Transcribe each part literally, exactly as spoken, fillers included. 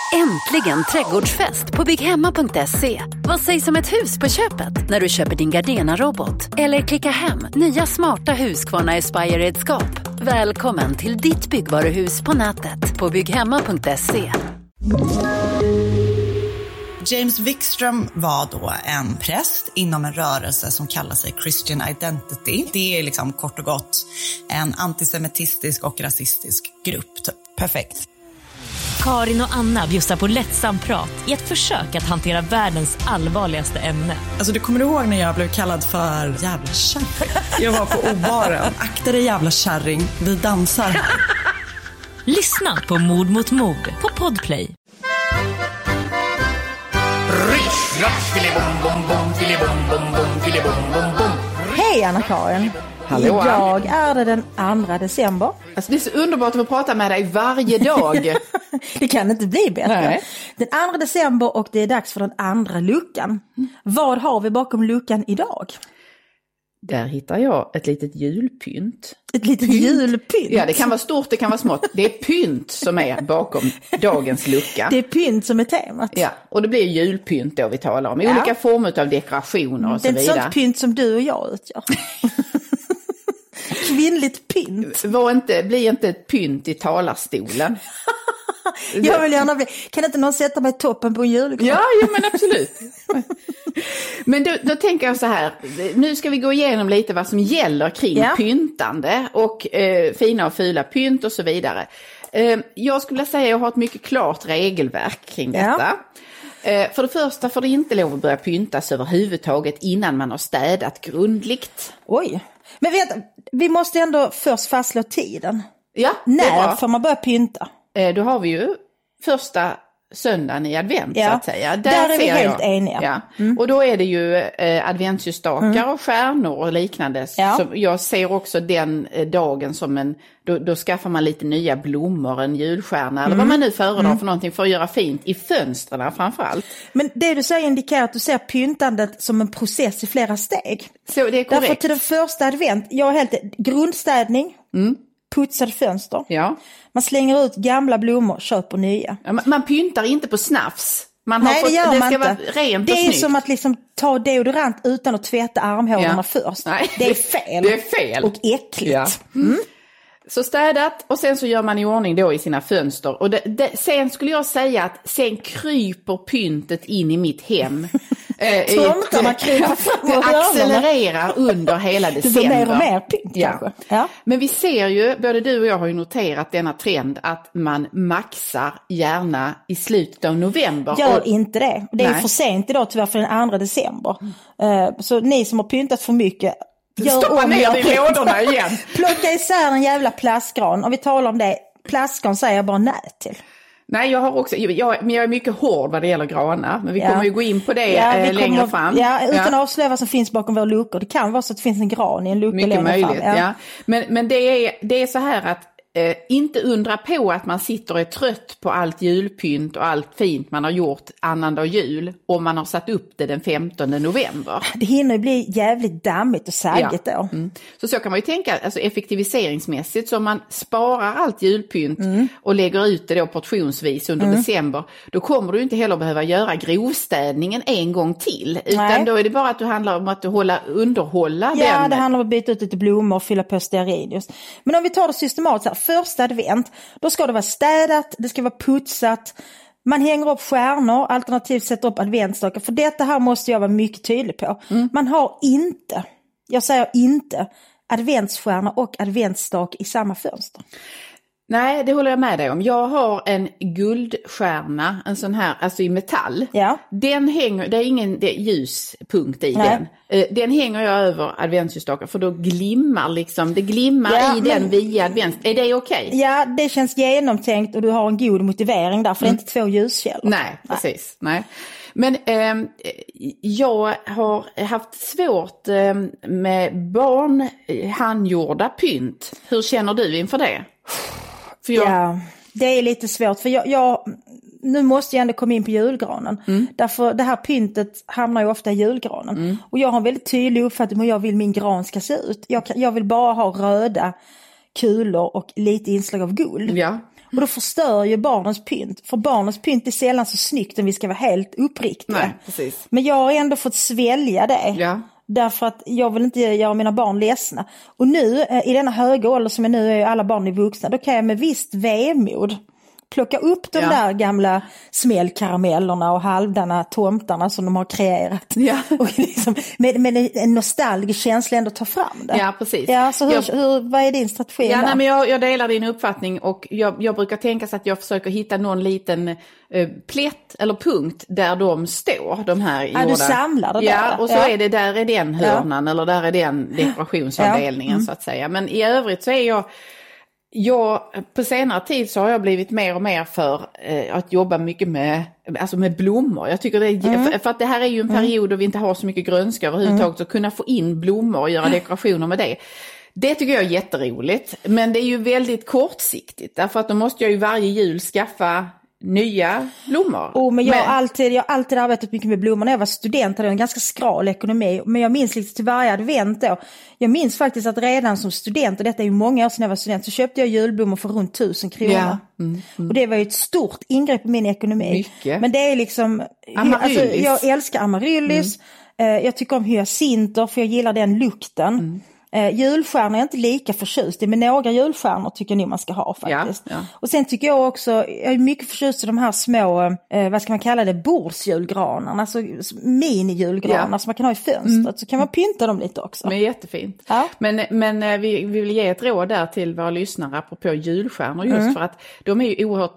Äntligen trädgårdsfest på bygghemma punkt se. Vad sägs om ett hus på köpet när du köper din Gardena-robot? Eller klicka hem nya smarta Husqvarna Aspire-redskap. Välkommen till ditt byggvaruhus på nätet på bygghemma punkt se. James Wikström var då en präst inom en rörelse som kallar sig Christian Identity. Det är liksom kort och gott en antisemitistisk och rasistisk grupp. Perfekt. Karin och Anna bjussar på lättsam prat i ett försök att hantera världens allvarligaste ämne. Alltså du kommer ihåg när jag blev kallad för jävla kärring? Jag var på obaren. Akta dig jävla kärring, vi dansar. Lyssna på Mord mot mord på Podplay. Hej Anna-Karin. Hallå. Idag är det den andra december. Alltså det är så underbart att få prata med dig varje dag. Det kan inte bli bättre. Nej. Den andra december och det är dags för den andra luckan. Mm. Vad har vi bakom luckan idag? Där hittar jag ett litet julpynt. Ett litet pynt. julpynt? Ja, det kan vara stort, det kan vara smått. Det är pynt som är bakom dagens lucka. Det är pynt som är temat. Ja, och det blir julpynt då vi talar om. I ja. olika former av dekorationer och så vidare. Det är ett sånt pynt som du och jag utgör. Kvinnligt pynt. Var inte, bli inte ett pynt i talarstolen. Jag vill gärna bli. Kan inte någon sätta mig i toppen på en julgran? Ja, ja, men absolut. Men då, då tänker jag så här. Nu ska vi gå igenom lite vad som gäller kring ja. pyntande och eh, fina och fula pynt och så vidare. Eh, jag skulle säga att jag har ett mycket klart regelverk kring detta. Ja. Eh, för det första får det inte lov att börja pyntas överhuvudtaget innan man har städat grundligt. Oj. Men vet, vi måste ändå först fastslå tiden. Ja, när får man börja pynta? Eh, då har vi ju första söndagen i advent ja. så att säga. Där, Där är vi helt jag. eniga. Ja. Mm. Och då är det ju eh, adventsljusstakar mm. och stjärnor och liknande. Ja. Så jag ser också den eh, dagen som en, då, då skaffar man lite nya blommor, en julstjärna mm. eller vad man nu föredrar mm. för någonting för att göra fint i fönstren framförallt. Men det du säger indikerar att du ser pyntandet som en process i flera steg. Så det är korrekt. Därför till den första advent, jag har helt grundstädning. Mm. Putsade fönster. Ja. Man slänger ut gamla blommor, köper nya. Ja, man, man pyntar inte på snafs. Man Nej, har fått, det gör det man ska inte. Vara rent det och är snyggt. som att liksom ta deodorant utan att tvätta armhålorna ja. först. Nej, det är fel. Det är fel. Och äckligt. Ja. Mm. Så städat och sen så gör man i ordning då i sina fönster. Och det, det, sen skulle jag säga att sen kryper pyntet in i mitt hem. Tomtarna kryper fram och det accelererar under hela december. Det blir mer och mer pynt ja. kanske. Ja. Men vi ser ju, både du och jag har ju noterat denna trend att man maxar gärna i slutet av november. Gör och, inte det. Det är Nej. för sent idag tyvärr för den andra december. Mm. Så ni som har pyntat för mycket, gör stoppa om ner i lådorna igen. Plocka isär en jävla plastgran. Och vi talar om det, plastgran säger jag bara nej till. Nej, jag har också, jag, men jag är mycket hård vad det gäller granar. Men vi ja. kommer ju gå in på det ja, eh, kommer, längre fram. Ja, utan ja. att avslöja vad som finns bakom våra luckor. Det kan vara så att det finns en gran i en lucka mycket längre möjligt, fram. Ja. Ja. Men, men det, är, det är så här att eh, inte undra på att man sitter och är trött på allt julpynt och allt fint man har gjort annandag jul. Om man har satt upp det den femtonde november. Det hinner ju bli jävligt dammigt och saggigt ja. då. Mm. Så så kan man ju tänka, alltså effektiviseringsmässigt, så om man sparar allt julpynt mm. och lägger ut det då portionsvis under mm. december, då kommer du inte heller behöva göra grovstädningen en gång till. Utan Nej. då är det bara att du handlar om att du hålla, underhålla ja, den. Ja, det handlar om att byta ut lite blommor och fylla på stearin just. Men om vi tar det systematiskt här, första advent, då ska det vara städat, det ska vara putsat. Man hänger upp stjärnor, alternativt sätter upp adventstakar. För detta här måste jag vara mycket tydlig på. Mm. Man har inte, jag säger inte, adventsstjärna och adventstak i samma fönster. Nej, det håller jag med dig om. Jag har en guldstjärna, en sån här, alltså i metall. Ja. Den hänger, det är ingen det är ljuspunkt i Nej. den. Den hänger jag över adventsljusstakar, för då glimmar liksom, det glimmar ja, i men, den via advents. Är det okej? Okay? Ja, det känns genomtänkt och du har en god motivering där, för mm. det är inte två ljuskällor. Nej, precis. Nej. Men eh, jag har haft svårt eh, med barn handgjorda pynt. Hur känner du inför det? För jag... Ja, det är lite svårt. För jag, jag, nu måste jag ändå komma in på julgranen. Mm. Därför det här pyntet hamnar ju ofta i julgranen. Mm. Och jag har en väldigt tydlig uppfattning om hur jag vill min gran ska se ut. Jag, jag vill bara ha röda kulor och lite inslag av guld. Ja. Och då förstör ju barnens pynt. För barnens pynt är sällan så snyggt om vi ska vara helt uppriktiga. Nej, precis. Men jag har ändå fått svälja det. Ja. Därför att jag vill inte göra mina barn ledsna. Och nu, i denna höga ålder som jag nu är, alla barn är vuxna, då kan jag med visst vemod plocka upp de ja. där gamla smällkaramellerna och halvdana tomtarna som de har kreerat. Ja. Och liksom, med, med en nostalgisk känsla ändå ta fram det. Ja, precis. Ja, så hur, jag, hur, vad är din strategi? Ja, nej, men jag, jag delar din uppfattning och jag, jag brukar tänka så att jag försöker hitta någon liten eh, plätt eller punkt där de står, de här gjorda. Ja, du samlar det där. Ja, och så ja. är det, där är den hörnan ja. eller där är den dekorationsavdelningen ja. mm. så att säga. Men i övrigt så är jag Jag, på senare tid så har jag blivit mer och mer för eh, att jobba mycket med, alltså med blommor. Jag tycker det är, mm. för, för att det här är ju en period mm. då vi inte har så mycket grönska överhuvudtaget, mm. så kunna få in blommor och göra dekorationer med det. Det tycker jag är jätteroligt, men det är ju väldigt kortsiktigt. Därför att då måste jag ju varje jul skaffa nya blommor. Oh, men jag har alltid, jag har alltid arbetat mycket med blommor. När jag var student hade jag en ganska skral ekonomi. Men jag minns liksom till varje advent då. Jag minns faktiskt att redan som student, och detta är ju många år sedan jag var student, så köpte jag julblommor för runt tusen kronor. Ja. Mm, mm. Och det var ju ett stort ingrepp i min ekonomi. Mycket. Men det är liksom, alltså, jag älskar amaryllis. Mm. Jag tycker om hyacinter för jag gillar den lukten. Mm. Eh, julstjärnor är inte lika förtjust i, men några julstjärnor tycker jag nog man ska ha faktiskt. Ja, ja. Och sen tycker jag också, jag är mycket förtjust i de här små, eh, vad ska man kalla det, bordsjulgranarna, alltså mini-julgranar ja. som man kan ha i fönstret, mm. så kan man pynta dem lite också. Men jättefint. Ja. Men, men eh, vi, vi vill ge ett råd där till våra lyssnare apropå julstjärnor, just mm. för att de är ju oerhört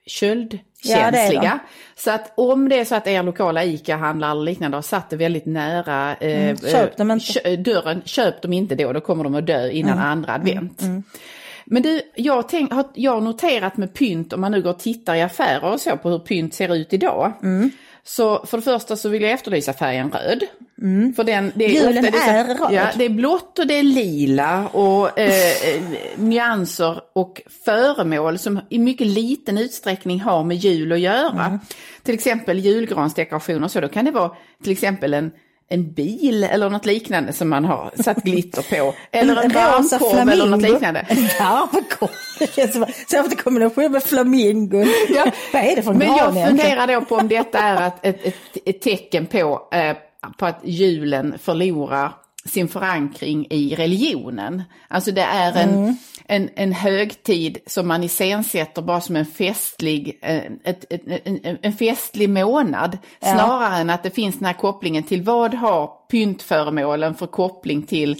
köldkänsliga. Ja, så att om det är så att er lokala ICA-handlare eller liknande har satt det väldigt nära eh, mm. köp dem inte. Kö, dörren, köp dem inte då, då kommer de att dö innan mm. andra advent. Mm. Mm. Men du, jag, tänk, har, jag har noterat med pynt, om man nu går och tittar i affärer och så på hur pynt ser ut idag. Mm. Så för det första så vill jag efterlysa färgen röd. Mm. För den, det är julen ofta, det är, är röd. Ja, det är blått och det är lila och eh, nyanser och föremål som i mycket liten utsträckning har med jul att göra. Mm. Till exempel julgransdekorationer, så då kan det vara till exempel en en bil eller något liknande som man har satt glitter på. Eller en ramkorv eller något liknande. En ramkorv. Det känns som en kombination med flamingo. Ja. Vad är det för en Men gran jag funderar då på om detta är ett, ett, ett, ett tecken på, eh, på att julen förlorar sin förankring i religionen. Alltså det är en, mm. en, en högtid som man iscensätter bara som en festlig, ett, ett, en, en festlig månad. Ja. Snarare än att det finns den här kopplingen till vad har pyntföremålen för koppling till,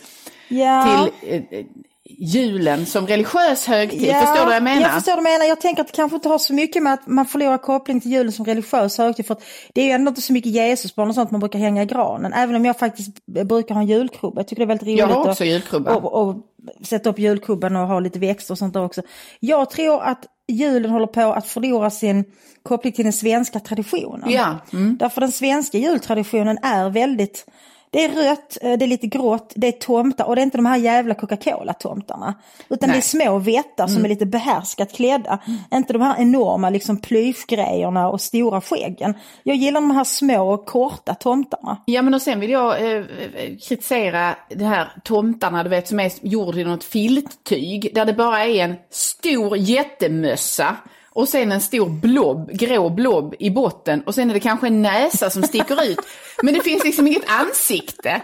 ja. till eh, julen som religiös högtid. Ja, förstår du vad jag menar? Jag förstår vad du menar. Jag tänker att det kanske inte har så mycket med att man förlorar koppling till julen som religiös högtid. För att det är ju ändå inte så mycket Jesusbarn och sånt man brukar hänga i granen. Även om jag faktiskt brukar ha en julkrubba. Jag tycker det är väldigt roligt. Jag har också julkrubba. Och, och, och sätta upp julkrubban och ha lite växter och sånt där också. Jag tror att julen håller på att förlora sin koppling till den svenska traditionen. Ja. Mm. Därför den svenska jultraditionen är väldigt... Det är rött, det är lite grått, det är tomtar och det är inte de här jävla Coca-Cola-tomtarna. Utan Nej. det är små vättar som mm. är lite behärskat klädda. Mm. Inte de här enorma liksom plyschgrejerna och stora skäggen. Jag gillar de här små korta tomtarna. Ja, men och sen vill jag eh, kritisera det här tomtarna, du vet, som är gjord i något filttyg. Där det bara är en stor jättemössa. Och sen en stor blob, grå blob i botten. Och sen är det kanske en näsa som sticker ut. Men det finns liksom inget ansikte.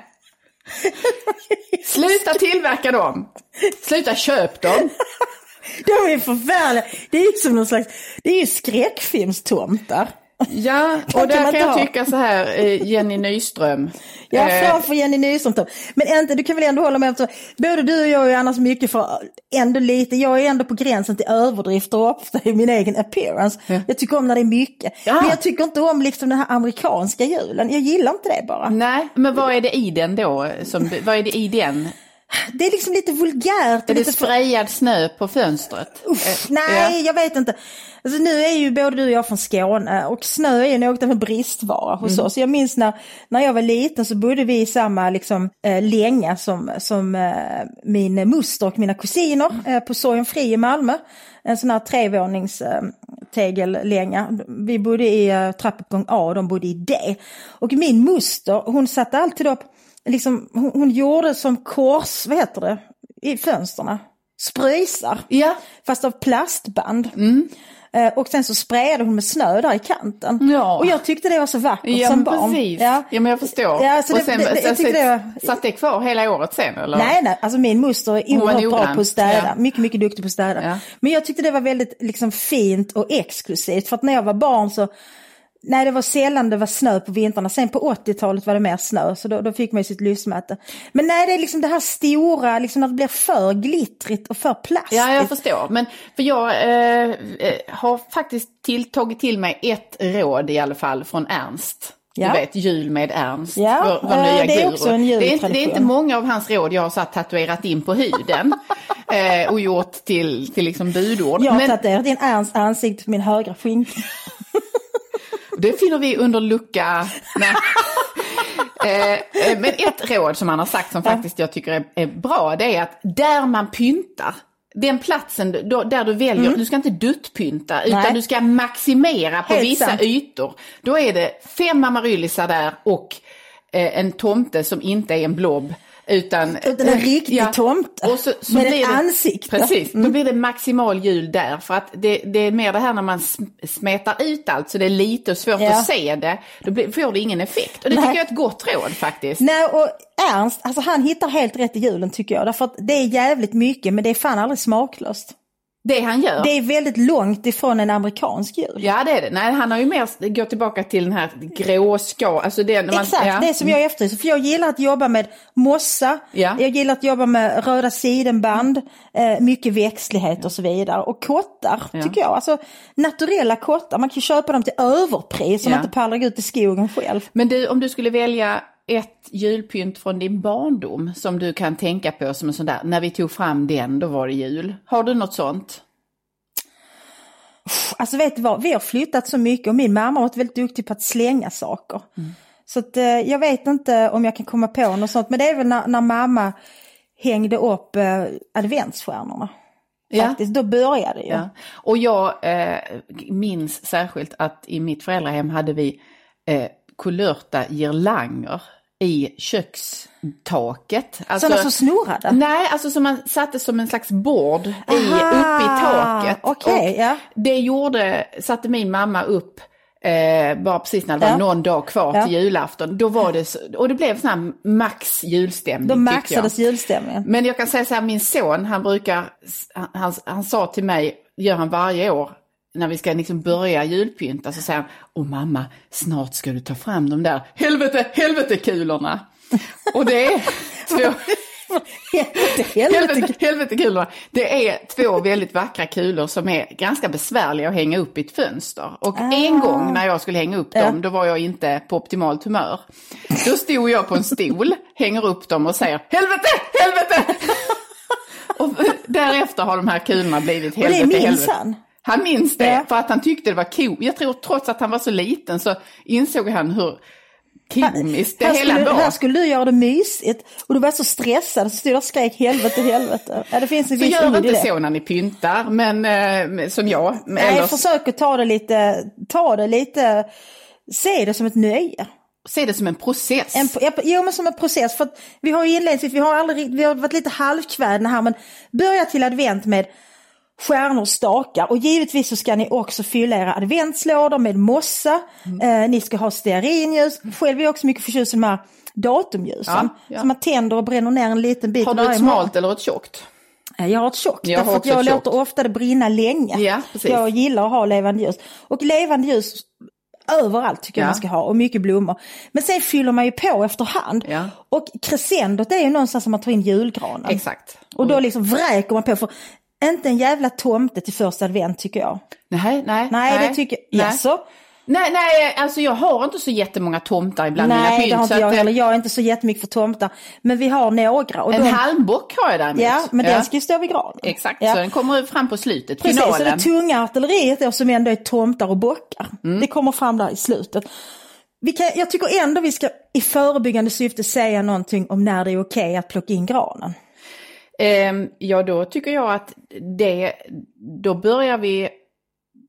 Sluta tillverka dem. Sluta köp dem. De är förfärliga. Det är ju som någon slags, det är ju skräckfilmstomtar. Ja, och där kan, kan jag tycka så här, Jenny Nyström. Ja, framför Jenny Nyström. Men inte, du kan väl ändå hålla med om att både du och jag är annars mycket för ändå lite, jag är ändå på gränsen till överdrifter ofta i min egen appearance. Ja. Jag tycker om när det är mycket. Ja. Men jag tycker inte om liksom den här amerikanska julen. Jag gillar inte det bara. Nej, men vad är det i den då? Som, vad är det i den? Det är liksom lite vulgärt. Är det lite sprayad snö på fönstret? Uff, nej, ja. Jag vet inte. Alltså, nu är ju både du och jag från Skåne och snö är ju något av en bristvara hos mm. oss. Jag minns när, när jag var liten så bodde vi i samma liksom, äh, länga som, som äh, min moster och mina kusiner äh, på Sorgenfri i Malmö. En sån här trevånings äh, tegellänga. Vi bodde i äh, trappuppgång A och de bodde i D. Och min moster, hon satte alltid upp liksom, hon, hon gjorde som kors, vad heter det, i fönsterna. spröjsar. Ja. Fast av plastband. Mm. Och sen så sprayade hon med snö där i kanten. Ja. Och jag tyckte det var så vackert ja, som barn. Precis. Ja, ja men jag förstår. Ja, så det, och sen, det, det, sen, sen, det var... satt det kvar hela året sen eller? Nej, nej, alltså min moster är oerhört bra på att städa. Ja. Mycket, mycket duktig på att städa. Ja. Men jag tyckte det var väldigt liksom fint och exklusivt. För att när jag var barn så, nej det var sällan det var snö på vinterna. Sen på åttiotalet var det mer snö. Så då, då fick man ju sitt lystmäte. Men nej, det är liksom det här stora, liksom när det blir för glittrigt och för plastigt. Ja, jag förstår. Men för jag eh, har faktiskt till, tagit till mig ett råd i alla fall från Ernst. Ja. Du vet, jul med Ernst. Ja, vår, vår nya det är guru. också en det, är inte, det är jultradition. inte många av hans råd jag har satt tatuerat in på huden eh, och gjort till, till liksom budord. Jag har men, tatuerat in Ernst ansikte på min högra skinka. Det finner vi under lucka. eh, men ett råd som han har sagt som faktiskt jag tycker är, är bra, det är att där man pyntar, den platsen då, där du väljer, mm. du ska inte duttpynta utan Nej. du ska maximera på Helt vissa sant. ytor. Då är det fem amaryllisar där och eh, en tomte som inte är en blob. Utan, utan en riktig ja, tomte och så, så med blir ett det, ansikte. Precis, mm. då blir det maximal jul där. För att det, det är mer det här när man smetar ut allt så det är lite svårt ja. att se det. Då blir, får det ingen effekt. Och det Nej. tycker jag är ett gott råd faktiskt. Nej, och Ernst, alltså han hittar helt rätt i julen tycker jag. Därför att det är jävligt mycket men det är fan aldrig smaklöst. Det han gör. Det är väldigt långt ifrån en amerikansk jul. Ja, det är det. Nej, han har ju mer gått tillbaka till den här gråska. Alltså det, man, Exakt, ja. det som jag efterlyser. För jag gillar att jobba med mossa. Ja. Jag gillar att jobba med röda sidenband. Eh, mycket växtlighet och så vidare. Och kottar, ja. tycker jag. Alltså naturella kottar. Man kan ju köpa dem till överpris som ja. man inte pallar gå ut i skogen själv. Men du, om du skulle välja ett julpynt från din barndom som du kan tänka på som en sån där, när vi tog fram den, då var det jul. Har du något sånt? Alltså vet du vad, vi har flyttat så mycket och min mamma har varit väldigt duktig på att slänga saker. Mm. Så att, eh, jag vet inte om jag kan komma på något sånt, men det är väl när, när mamma hängde upp eh, adventsstjärnorna. Faktiskt, ja. Då började det ju. Ja. Och jag eh, minns särskilt att i mitt föräldrahem hade vi eh, kulörta girlanger i kökstaket. Alltså, sådana som snurrade? Nej, alltså som man satte som en slags bord i, uppe i taket. Okay, ja. Det gjorde, satte min mamma upp eh, bara precis när det var ja. någon dag kvar ja. till julafton. Då var det så, och det blev sån här max julstämning. Då maxades julstämningen. Men jag kan säga så här, min son, han brukar, han, han, han sa till mig, gör han varje år, när vi ska liksom börja julpynta så säger han, åh mamma, snart ska du ta fram de där helvete, helvete kulorna. Och det är två helvete, helvete. helvete kulorna. Det är två väldigt vackra kulor som är ganska besvärliga att hänga upp i ett fönster. Och ah. en gång när jag skulle hänga upp dem, ja. då var jag inte på optimalt humör. Då stod jag på en stol, hänger upp dem och säger, helvete, helvete! Och därefter har de här kulorna blivit helvete, och det minns helvete. Han. Han minns det, ja. för att han tyckte det var cool. Jag tror trots att han var så liten så insåg han hur komiskt det här hela skulle, var. Här skulle du göra det mysigt och du var så stressad så stod och skrek helvete, helvete. Ja, det finns en så viss gör inte det. så när ni pyntar, men eh, som jag. Nej, eller... försök att ta det lite, ta det lite, se det som ett nöje. Se det som en process. En, jo, men som en process. För att vi har ju inledningsvis, vi har aldrig, vi har varit lite halvkvädna här, men börja till advent med stjärnor, stakar, och givetvis så ska ni också fylla era adventslådor med mossa. Mm. Eh, ni ska ha stearinljus. Själv är jag också mycket förtjust i de här datumljusen. Ja, ja. Så man tänder och bränner ner en liten bit. Har du ett smalt eller ett tjockt? Jag har ett tjockt, jag därför att jag låter ofta det brinna länge. Ja, precis. Jag gillar att ha levande ljus. Och levande ljus överallt tycker ja. jag man ska ha, och mycket blommor. Men sen fyller man ju på efterhand. Ja. Och crescendot är ju någonstans som man tar in julgranen. Exakt. Och då liksom vräker man på, för inte en jävla tomte till första advent tycker jag. Nej, nej. Nej, nej det tycker jag. Nej. Jaså? Nej, nej, alltså jag har inte så jättemånga tomtar ibland. Nej, mina pynt, det har inte jag att... heller. Jag är inte så jättemycket för tomtar. Men vi har några. Och en de... halmbock har jag däremot. Ja, men ja. den ska ju stå vid granen. Exakt, ja. så den kommer fram på slutet. Precis, finalen. så det tunga artilleriet då, som ändå är tomtar och bockar. Mm. Det kommer fram där i slutet. Vi kan, jag tycker ändå vi ska i förebyggande syfte säga någonting om när det är okej att plocka in granen. Um, ja, då tycker jag att det, då börjar vi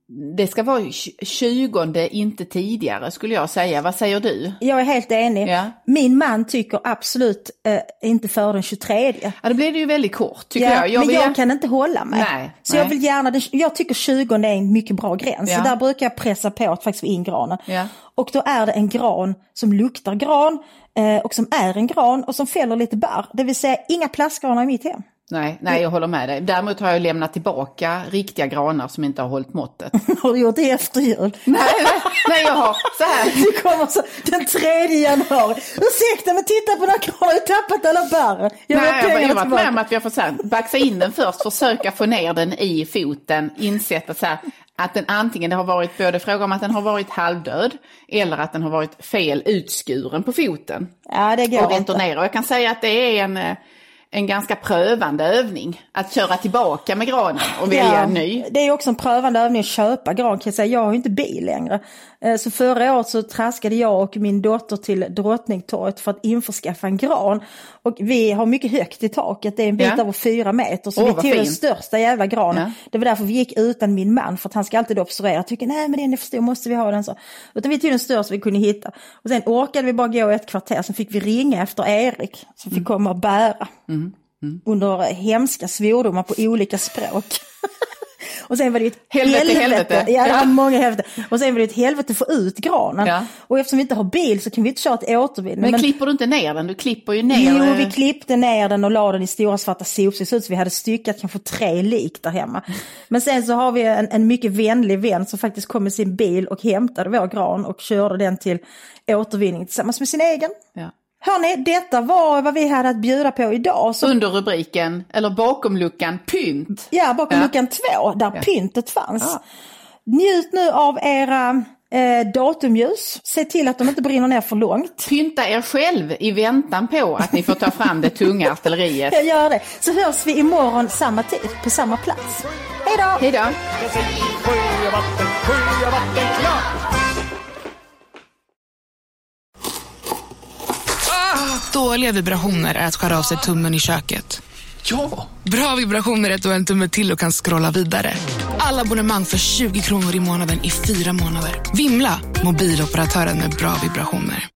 det ska vara tjugonde, inte tidigare skulle jag säga. Vad säger du? Jag är helt enig. Ja. Min man tycker absolut eh, inte för den tjugotredje. Ja, då blir det ju väldigt kort tycker ja, jag. jag men vill... jag kan inte hålla mig. Nej, så nej. jag vill gärna, jag tycker tjugonde är en mycket bra gräns. Ja. Så där brukar jag pressa på att faktiskt få in granen. Ja. Och då är det en gran som luktar gran eh, och som är en gran och som fäller lite bär. Det vill säga inga plastgranar i mitt hem. Nej, nej, jag håller med dig. Däremot har jag lämnat tillbaka riktiga granar som inte har hållit måttet. Har du gjort det efter jul? Nej, nej, nej, jag har så här. Du kommer så den tredje januari. Ursäkta, men titta på den här granen, jag har tappat alla bär. Jag nej, jag har varit tillbaka. med om att vi har fått så här, baxa in den först, försöka få ner den i foten, insett att så här, att den antingen det har varit både fråga om att den har varit halvdöd eller att den har varit fel utskuren på foten. Ja, det går och inte. returnera. Och jag kan säga att det är en... en ganska prövande övning att köra tillbaka med granen och välja ja, en ny. Det är också en prövande övning att köpa gran, kan jag säga. Jag har ju inte bil längre. Så förra året så traskade jag och min dotter till Drottningtorget för att införskaffa en gran. Och vi har mycket högt i taket. Det är en bit ja. över fyra meter. Så oh, vi tog den största jävla granen. Ja. Det var därför vi gick utan min man. För att han ska alltid observera. Jag tycker, nej men det är för stor, måste vi ha den så. Utan vi tog den största vi kunde hitta. Och sen orkade vi bara gå ett kvarter. Sen fick vi ringa efter Erik. Som fick mm. komma och bära. Mm. Mm. Under hemska svordomar på olika språk. Och sen var det ett helvete, helvete. helvete. Ja, det var många helvete. Och sen var det ett helvete att få ut granen. Ja. Och eftersom vi inte har bil så kan vi inte köra till återvinning. Men, men klipper du inte ner den? Du klipper ju ner. Jo, vi klippte ner den och la den i stora svarta sopor. Så vi hade styckat kanske tre lik där hemma. Men sen så har vi en, en mycket vänlig vän som faktiskt kom med sin bil och hämtade vår gran och körde den till återvinning tillsammans med sin egen. Ja. Hörrni, detta var vad vi hade att bjuda på idag. Så... Under rubriken, eller bakom luckan, pynt. Ja, bakom ja. luckan två, där ja. pyntet fanns. Ja. Njut nu av era eh, datumljus. Se till att de inte brinner ner för långt. Pynta er själv i väntan på att ni får ta fram det tunga artilleriet. Jag gör det. Så hörs vi imorgon samma tid, på samma plats. Hej då! Hej då! Dåliga vibrationer är att skära av sig tummen i köket. Ja! Bra vibrationer är att du har en tumme till och kan scrolla vidare. Alla abonnemang för tjugo kronor i månaden i fyra månader. Vimla, mobiloperatören med bra vibrationer.